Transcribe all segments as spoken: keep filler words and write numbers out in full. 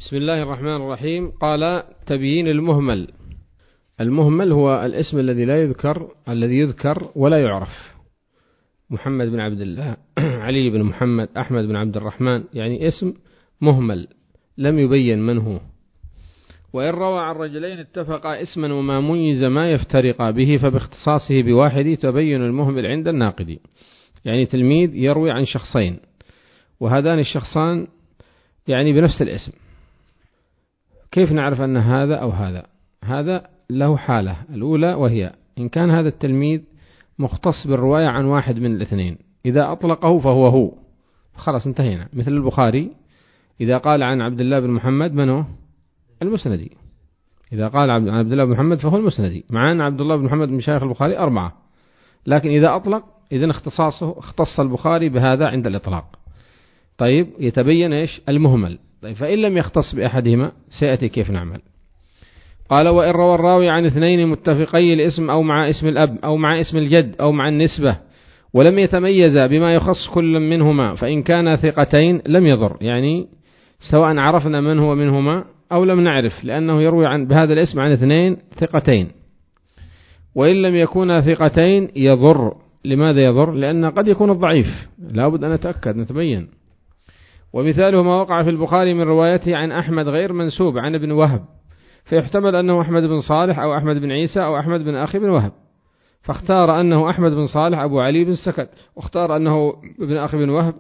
بسم الله الرحمن الرحيم. قال: تبيين المهمل. المهمل هو الاسم الذي لا يذكر الذي يذكر ولا يعرف. محمد بن عبد الله، علي بن محمد، أحمد بن عبد الرحمن، يعني اسم مهمل لم يبين من هو. وإن روى عن رجلين اتفقا اسما وما ميز ما يفترقا به فباختصاصه بواحد تبين المهمل عند الناقد. يعني تلميذ يروي عن شخصين وهذان الشخصان يعني بنفس الاسم، كيف نعرف أن هذا أو هذا؟ هذا له حالة الأولى، وهي إن كان هذا التلميذ مختص بالرواية عن واحد من الاثنين، إذا أطلقه فهو هو، خلاص انتهينا. مثل البخاري إذا قال عن عبد الله بن محمد من هو؟ المسندي. إذا قال عن عبد الله بن محمد فهو المسندي، مع أن عبد الله بن محمد من مشايخ البخاري أربعة، لكن إذا أطلق إذن اختصاصه اختص البخاري بهذا عند الإطلاق. طيب، يتبين إيش؟ المهمل. طيب، فإن لم يختص بأحدهما سيأتي كيف نعمل. قال: وإن روى الراوي عن اثنين متفقي الاسم أو مع اسم الأب أو مع اسم الجد أو مع النسبة ولم يتميزا بما يخص كل منهما فإن كانا ثقتين لم يضر، يعني سواء عرفنا من هو منهما أو لم نعرف، لأنه يروي عن بهذا الاسم عن اثنين ثقتين. وإن لم يكونا ثقتين يضر. لماذا يضر؟ لأن قد يكون الضعيف، لا بد أن نتأكد نتبين. ومثاله ما وقع في البخاري من روايته عن أحمد غير منسوب عن ابن وهب، فيحتمل أنه أحمد بن صالح أو أحمد بن عيسى أو أحمد بن أخي بن وهب، فاختار أنه أحمد بن صالح أبو علي بن سكت، واختار أنه ابن أخي بن وهب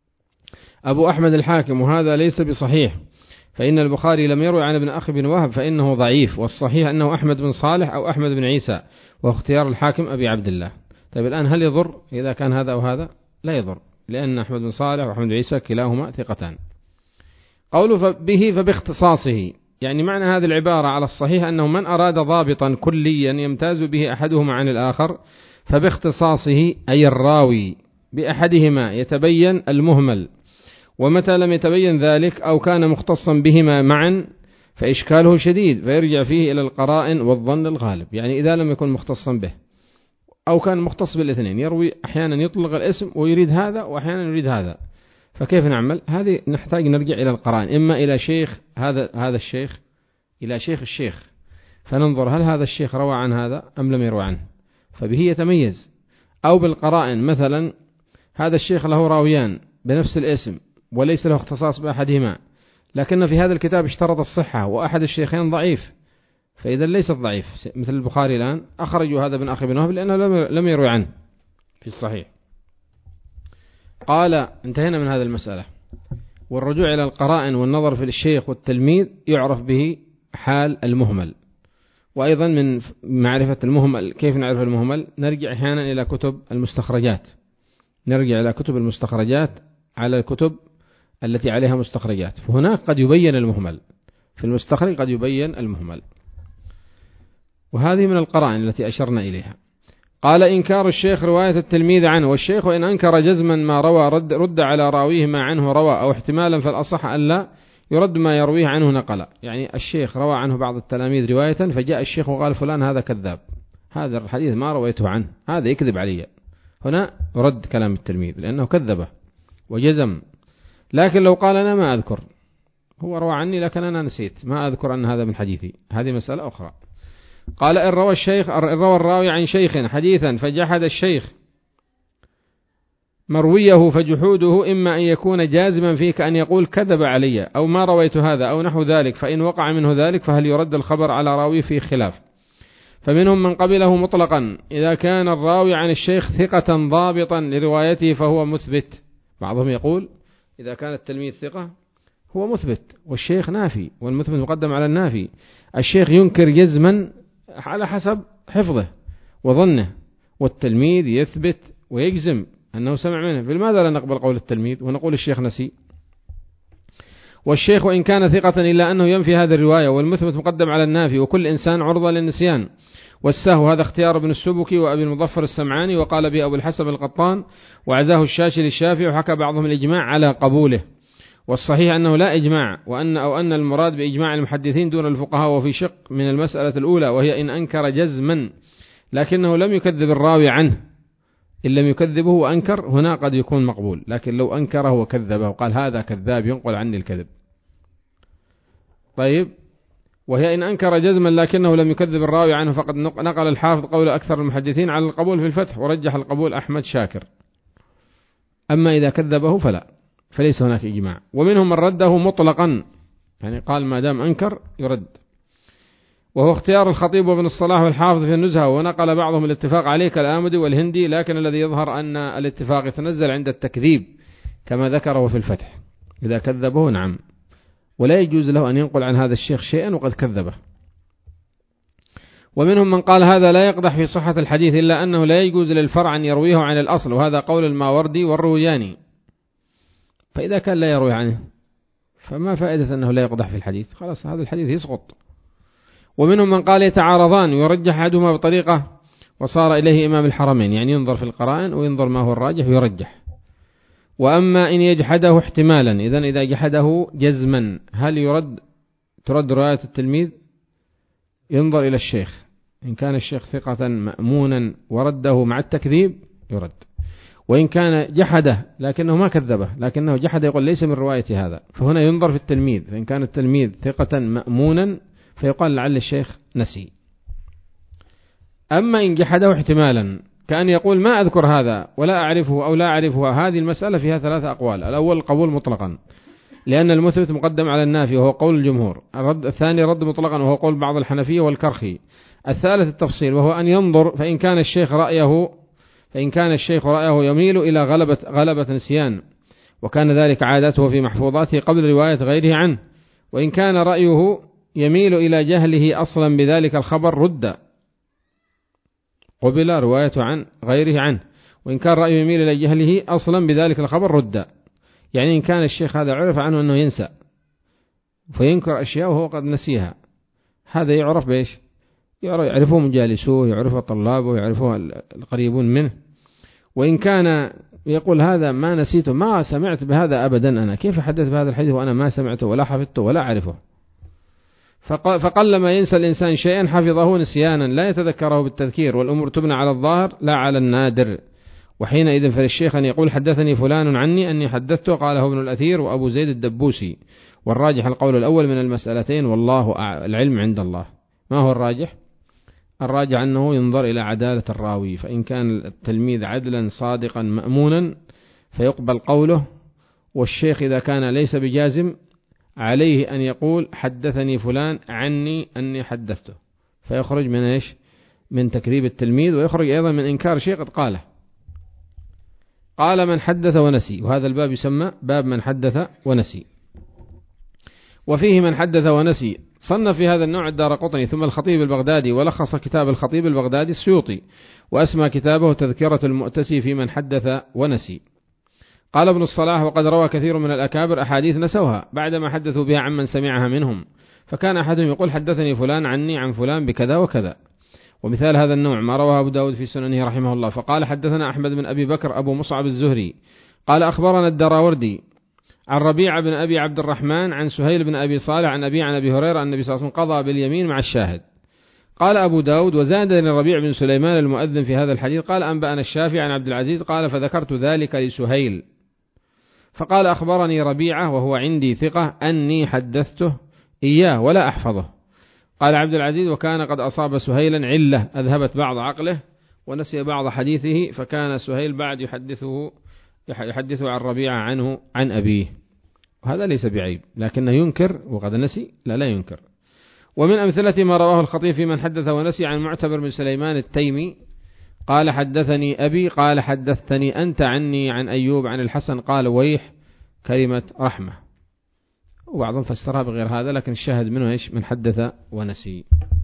أبو أحمد الحاكم، وهذا ليس بصحيح، فإن البخاري لم يروي عن ابن أخي بن وهب فإنه ضعيف، والصحيح أنه أحمد بن صالح أو أحمد بن عيسى، واختيار الحاكم أبي عبد الله. طيب، الآن هل يضر إذا كان هذا أو هذا؟ لا يضر، لأن أحمد بن صالح وأحمد بن عيسى كلاهما ثقتان. قوله به فباختصاصه، يعني معنى هذه العبارة على الصحيح أنه من أراد ضابطا كليا يمتاز به أحدهما عن الآخر فباختصاصه أي الراوي بأحدهما يتبين المهمل، ومتى لم يتبين ذلك أو كان مختصا بهما معا فإشكاله شديد فيرجع فيه إلى القرائن والظن الغالب. يعني إذا لم يكن مختصا به أو كان مختص بالاثنين، يروي أحيانا يطلق الاسم ويريد هذا وأحيانا يريد هذا، فكيف نعمل؟ هذه نحتاج نرجع إلى القرائن، إما إلى شيخ هذا هذا الشيخ إلى شيخ الشيخ، فننظر هل هذا الشيخ روى عن هذا أم لم يروى عنه، فبه يتميز. أو بالقرائن، مثلا هذا الشيخ له راويان بنفس الاسم وليس له اختصاص بأحدهما، لكن في هذا الكتاب اشترط الصحة وأحد الشيخين ضعيف، فإذا ليس ضعيف. مثل البخاري الآن أخرجوا هذا بن أخي بن وهب لأنه لم يروي عنه في الصحيح. قال: انتهينا من هذه المسألة. والرجوع إلى القرائن والنظر في الشيخ والتلميذ يعرف به حال المهمل. وأيضا من معرفة المهمل، كيف نعرف المهمل؟ نرجع أحيانا إلى كتب المستخرجات، نرجع إلى كتب المستخرجات على الكتب التي عليها مستخرجات، فهناك قد يبين المهمل، في المستخرج قد يبين المهمل، وهذه من القرائن التي أشرنا إليها. قال: إنكار الشيخ رواية التلميذ عنه، والشيخ وإن أنكر جزما ما روى رد, رد على راويه ما عنه روى، أو احتمالا فالأصح أن لا يرد ما يرويه عنه نقل. يعني الشيخ روى عنه بعض التلاميذ رواية، فجاء الشيخ وقال فلان هذا كذاب، هذا الحديث ما رويته عنه، هذا يكذب علي، هنا رد كلام التلميذ لأنه كذبه وجزم. لكن لو قال أنا ما أذكر، هو روى عني لكن أنا نسيت، ما أذكر أن هذا من حديثي، هذه مسألة أخرى. قال: إن روى الشيخ إن روى الراوي عن شيخ حديثا فجحد الشيخ مرويه فجحوده إما أن يكون جازما فيه كأن يقول كذب علي أو ما رويت هذا أو نحو ذلك، فإن وقع منه ذلك فهل يرد الخبر على راوي فيه خلاف. فمنهم من قبله مطلقا إذا كان الراوي عن الشيخ ثقة ضابطا لروايته فهو مثبت. بعضهم يقول إذا كان التلميذ ثقة هو مثبت والشيخ نافي، والمثبت مقدم على النافي. الشيخ ينكر جزما على حسب حفظه وظنه، والتلميذ يثبت ويجزم أنه سمع منه، فلماذا لا نقبل قول التلميذ ونقول الشيخ نسي؟ والشيخ وإن كان ثقة إلا أنه ينفي هذه الرواية، والمثبت مقدم على النافي، وكل إنسان عرضة للنسيان والسهو. هذا اختيار ابن السبكي وأبي المظفر السمعاني، وقال به أبو الحسن القطان، وعزاه الشاشي للشافعي، وحكى بعضهم الإجماع على قبوله. والصحيح أنه لا إجماع، وأن أو أن المراد بإجماع المحدثين دون الفقهاء، وفي شق من المسألة الأولى وهي إن أنكر جزما لكنه لم يكذب الراوي عنه، إن لم يكذبه وأنكر هنا قد يكون مقبول، لكن لو أنكره وكذبه وقال هذا كذاب ينقل عني الكذب طيب، وهي إن أنكر جزما لكنه لم يكذب الراوي عنه فقد نقل الحافظ قول أكثر المحدثين على القبول في الفتح، ورجح القبول أحمد شاكر. أما إذا كذبه فلا، فليس هناك إجماع. ومنهم من رده مطلقا، يعني قال ما دام أنكر يرد، وهو اختيار الخطيب وابن الصلاح والحافظ في النزهة، ونقل بعضهم الاتفاق عليه كالآمدي والهندي، لكن الذي يظهر أن الاتفاق يتنزل عند التكذيب كما ذكره في الفتح، إذا كذبه نعم، ولا يجوز له أن ينقل عن هذا الشيخ شيئا وقد كذبه. ومنهم من قال هذا لا يقدح في صحة الحديث، إلا أنه لا يجوز للفرع أن يرويه عن الأصل، وهذا قول الماوردي والروياني، فإذا كان لا يروي عنه فما فائدة أنه لا يقدح في الحديث، خلاص هذا الحديث يسقط. ومنهم من قال يتعارضان ويرجح أحدهما بطريقة وصار إليه إمام الحرمين، يعني ينظر في القرائن وينظر ما هو الراجح ويرجح. وأما إن يجحده احتمالا، إذن إذا جحده جزما هل يرد ترد رواية التلميذ؟ ينظر إلى الشيخ، إن كان الشيخ ثقة مأمونا ورده مع التكذيب يرد، وإن كان جحده لكنه ما كذبه لكنه جحد يقول ليس من رواية هذا، فهنا ينظر في التلميذ، فإن كان التلميذ ثقة مأمونا فيقال لعل الشيخ نسي. أما إن جحده احتمالا كأن يقول ما أذكر هذا ولا أعرفه أو لا أعرفه، هذه المسألة فيها ثلاثة أقوال. الأول القبول مطلقا، لأن المثبت مقدم على النافي وهو قول الجمهور. الرد الثاني رد مطلقا وهو قول بعض الحنفية والكرخي. الثالث التفصيل وهو أن ينظر، فإن كان الشيخ رأيه فإن كان الشيخ رأيه يميل إلى غلبة غلبة نسيان، وكان ذلك عادته في محفوظاته قبل رواية غيره عنه، وإن كان رأيه يميل إلى جهله أصلا بذلك الخبر رد، قبل رواية عن غيره عنه، وإن كان رأيه يميل إلى جهله أصلا بذلك الخبر رد. يعني إن كان الشيخ هذا عرف عنه أنه ينسى فينكر أشياء وهو قد نسيها، هذا يعرف بإيش؟ يعرفه مجالسوه، يعرفه طلابه، يعرفه القريبون منه. وإن كان يقول هذا ما نسيته، ما سمعت بهذا أبدا، أنا كيف حدث بهذا الحديث وأنا ما سمعته ولا حفظته ولا أعرفه. فقلما ينسى الإنسان شيئا حفظه نسيانا لا يتذكره بالتذكير، والأمور تبنى على الظاهر لا على النادر. وحينئذ فللشيخ أن يقول حدثني فلان عني أني حدثته، قاله ابن الأثير وأبو زيد الدبوسي، والراجح القول الأول من المسألتين، والله العلم عند الله. ما هو الراجح؟ الراجح أنه ينظر إلى عدالة الراوي، فإن كان التلميذ عدلا صادقا مأمونا فيقبل قوله، والشيخ إذا كان ليس بجازم عليه أن يقول حدثني فلان عني أني حدثته، فيخرج من إيش؟ من تكذيب التلميذ، ويخرج أيضا من إنكار شيء قد قاله. قال من حدث ونسي، وهذا الباب يسمى باب من حدث ونسي. وفيه من حدث ونسي صنف في هذا النوع الدارقطني ثم الخطيب البغدادي، ولخص كتاب الخطيب البغدادي السيوطي، وأسمى كتابه تذكرة المؤتسي في من حدث ونسي. قال ابن الصلاح وقد روى كثير من الأكابر أحاديث نسوها بعدما حدثوا بها عمن سمعها منهم، فكان أحدهم يقول حدثني فلان عني عن فلان بكذا وكذا. ومثال هذا النوع ما رواه أبو داود في سننه رحمه الله، فقال حدثنا أحمد بن أبي بكر أبو مصعب الزهري قال أخبرنا الدراوردي عن ربيع بن أبي عبد الرحمن عن سهيل بن أبي صالح عن أبي عن أبي هريرة أن النبي صلى الله عليه وسلم قضى باليمين مع الشاهد. قال أبو داود وزادني الربيع بن سليمان المؤذن في هذا الحديث قال أنبأنا الشافعي عن عبد العزيز قال فذكرت ذلك لسهيل، فقال أخبرني ربيعة وهو عندي ثقة أني حدثته إياه ولا أحفظه. قال عبد العزيز وكان قد أصاب سهيلا علة أذهبت بعض عقله ونسي بعض حديثه، فكان سهيل بعد يحدثه يحدثه عن ربيعة عنه عن أبيه، وهذا ليس بعيب، لكنه ينكر وقد نسي لا لا ينكر. ومن أمثلة ما رواه الخطيب في من حدث ونسي عن معتبر بن سليمان التيمي قال حدثني أبي قال حدثتني أنت عني عن أيوب عن الحسن قال ويح كلمة رحمة، وبعضهم فسرها بغير هذا، لكن الشاهد منه إيش؟ من حدث ونسي.